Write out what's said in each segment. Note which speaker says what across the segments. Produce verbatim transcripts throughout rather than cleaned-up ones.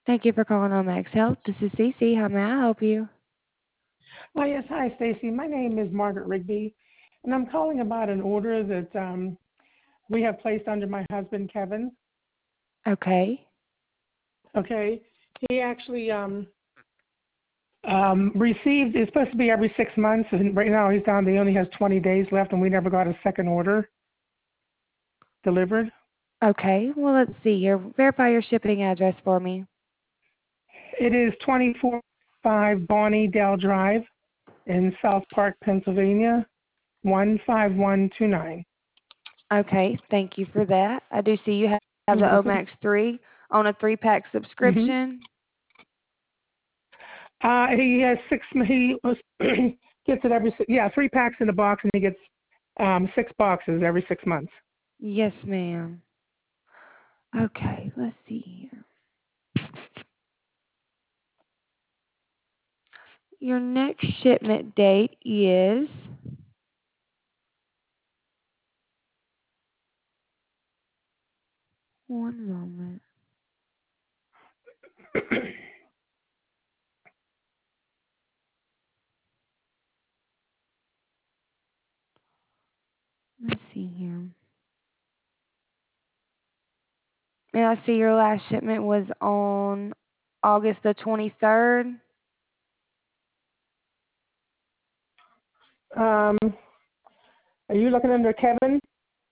Speaker 1: Thank you for calling Omax Health. This is Cece. How may I help you?
Speaker 2: Oh, yes. Hi, Stacy. My name is Margaret Rigby, and I'm calling about an order that um, we have placed under my husband, Kevin.
Speaker 1: Okay.
Speaker 2: Okay. He actually um, um, received, it's supposed to be every six months, and right now he's down, he only has twenty days left, and we never got a second order delivered.
Speaker 1: Okay. Well, let's see here. Verify your shipping address for me.
Speaker 2: It is twenty-four five Bonnie Dale Drive in South Park, Pennsylvania, one five one two nine.
Speaker 1: Okay. Thank you for that. I do see you have have the
Speaker 2: You're welcome.
Speaker 1: Omax three on a three-pack
Speaker 2: Mm-hmm.
Speaker 1: subscription.
Speaker 2: Uh, he has six. He was, gets it every. si- Yeah, three packs in a box, and he gets um, six boxes every six months.
Speaker 1: Yes, ma'am. Okay. Let's see here. Your next shipment date is one moment. Let's see here. And I see your last shipment was on August the twenty-third.
Speaker 2: um, are you looking under Kevin?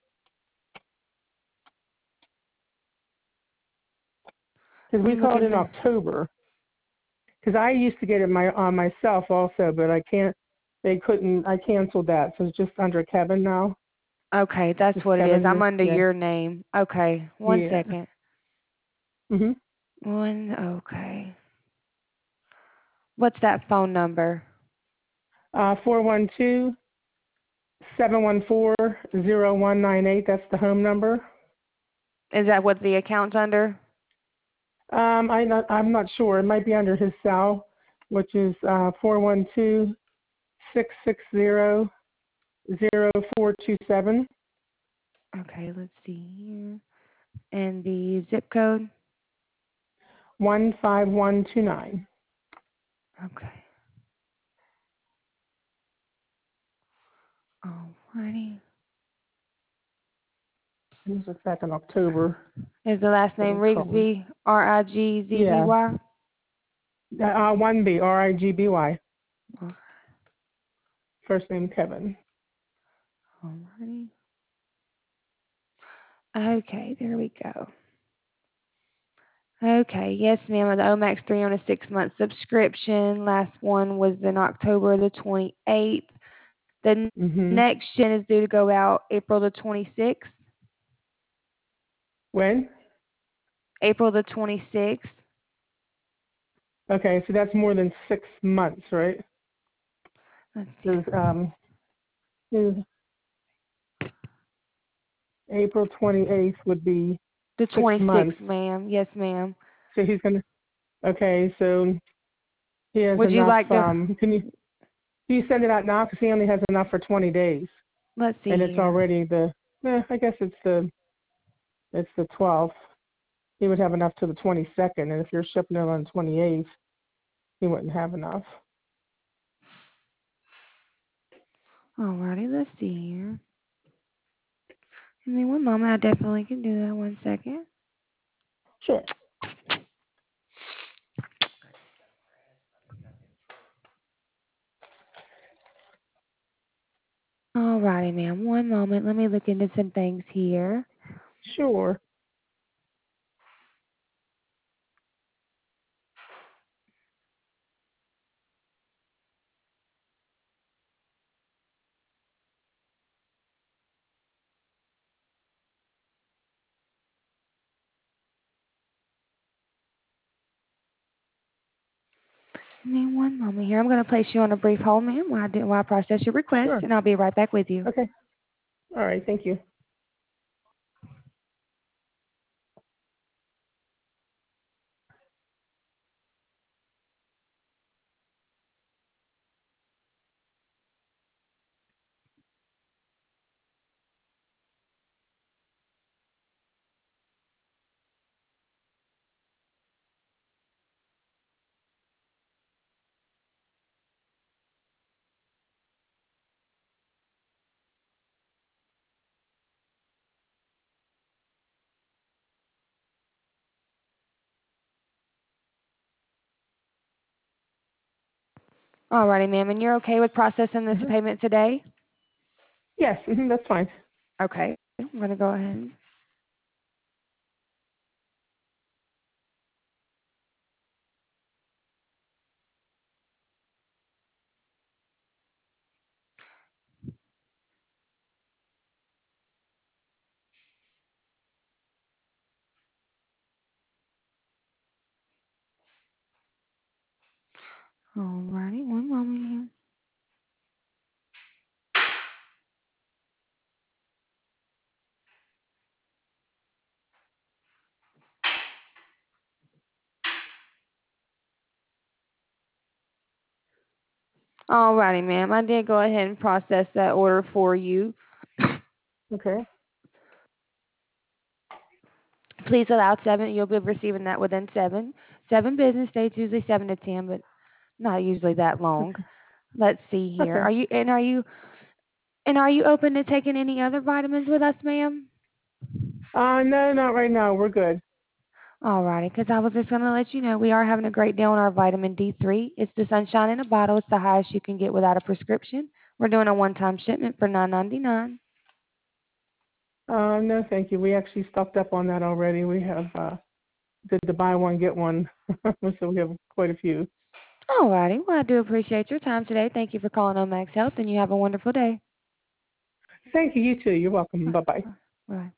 Speaker 2: Because we
Speaker 1: I'm
Speaker 2: called
Speaker 1: looking
Speaker 2: in
Speaker 1: to.
Speaker 2: October. Because I used to get it my on myself also, but I can't. They couldn't. I canceled that, so it's just under Kevin now.
Speaker 1: Okay, that's
Speaker 2: Is
Speaker 1: what it is. I'm
Speaker 2: Kevin?
Speaker 1: under
Speaker 2: Yeah.
Speaker 1: your name. Okay, one
Speaker 2: Yeah.
Speaker 1: second.
Speaker 2: Mhm.
Speaker 1: One, okay. What's that phone number?
Speaker 2: Uh, four one two seven one four zero one nine eight. That's the home number.
Speaker 1: Is that what the account's under?
Speaker 2: Um, I not, I'm not sure. It might be under his cell, which is uh, four one two six six zero zero four two seven.
Speaker 1: Okay, let's see here. And the zip code?
Speaker 2: one five one two nine.
Speaker 1: Okay. Alrighty.
Speaker 2: This was back in October
Speaker 1: Is the last
Speaker 2: that
Speaker 1: name
Speaker 2: we called.
Speaker 1: Rigsby? R I G Z B
Speaker 2: Yeah.
Speaker 1: Y?
Speaker 2: Uh, one B, R I G B Y. First name Kevin.
Speaker 1: Alrighty. Okay, there we go. Okay, yes, ma'am. The Omax three on a six-month subscription. Last one was in October the twenty-eighth. The n-
Speaker 2: Mm-hmm.
Speaker 1: next gen is due to go out April the twenty-sixth.
Speaker 2: When?
Speaker 1: April the twenty-sixth.
Speaker 2: Okay, so that's more than six months, right?
Speaker 1: Let's see.
Speaker 2: Because um, his April twenty-eighth would be
Speaker 1: The
Speaker 2: six months.
Speaker 1: twenty-sixth, ma'am. Yes, ma'am.
Speaker 2: So he's going to, okay, so he has
Speaker 1: Would you
Speaker 2: enough.
Speaker 1: like to,
Speaker 2: Um, can you can you send it out now? Because he only has enough for twenty days,
Speaker 1: let's
Speaker 2: and
Speaker 1: see
Speaker 2: it's
Speaker 1: here.
Speaker 2: already the. Eh, I guess it's the it's the twelfth. He would have enough to the twenty-second, and if you're shipping it on the twenty-eighth, he wouldn't have enough.
Speaker 1: Alrighty, let's see here. Give me one moment. I definitely can do that. One second.
Speaker 2: Sure.
Speaker 1: Alrighty, ma'am. One moment. Let me look into some things here.
Speaker 2: Sure.
Speaker 1: Give me one moment here. I'm going to place you on a brief hold, ma'am, while I, do, while I process your request,
Speaker 2: Sure.
Speaker 1: and I'll be right back with you.
Speaker 2: Okay. All right. Thank you.
Speaker 1: All righty, ma'am. And you're okay with processing this
Speaker 2: Mhm.
Speaker 1: payment today?
Speaker 2: Yes, mhm, that's fine.
Speaker 1: Okay. I'm going to go ahead. All righty. One moment here. All righty, ma'am. I did go ahead and process that order for you.
Speaker 2: Okay.
Speaker 1: Please allow seven. You'll be receiving that within seven. Seven business days, usually seven to ten, but not usually that long.
Speaker 2: Okay.
Speaker 1: Let's see here.
Speaker 2: Okay.
Speaker 1: Are you and are you and are you open to taking any other vitamins with us, ma'am?
Speaker 2: Uh, no, not right now. We're good.
Speaker 1: All righty, because I was just going to let you know we are having a great deal on our vitamin D three. It's the sunshine in a bottle. It's the highest you can get without a prescription. We're doing a one-time shipment for nine ninety-nine.
Speaker 2: Uh, no, thank you. We actually stocked up on that already. We have uh, did the buy one get one, so we have quite a few.
Speaker 1: All righty. Well, I do appreciate your time today. Thank you for calling Omax Health, and you have a wonderful day.
Speaker 2: Thank you. You too. You're welcome. Bye bye.
Speaker 1: Bye.